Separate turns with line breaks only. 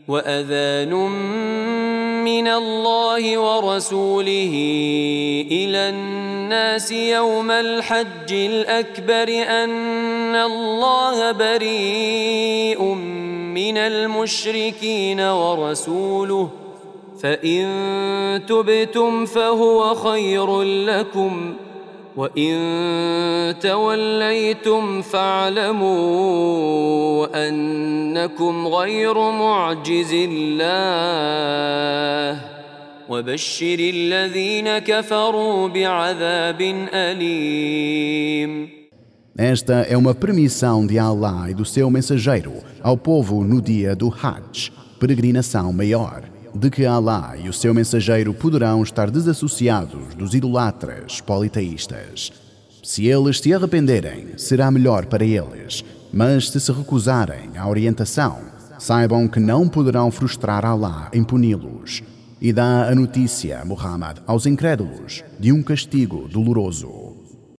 وأذان من الله ورسوله إلى الناس يوم الحج الأكبر أن الله بريء من المشركين ورسوله فإن تبتم فهو خير لكم وإن توليتم فاعلموا أنكم غير معجز الله وبشر الذين كفروا بعذاب أليم.
Esta é uma permissão de Allah e do seu mensageiro ao povo no dia do Hajj, peregrinação maior, de que Allah e o seu mensageiro poderão estar desassociados dos idolatras politeístas. Se eles se arrependerem, será melhor para eles, mas se recusarem à orientação, saibam que não poderão frustrar Allah em puni-los. E dá a notícia, Muhammad, aos incrédulos de um castigo doloroso.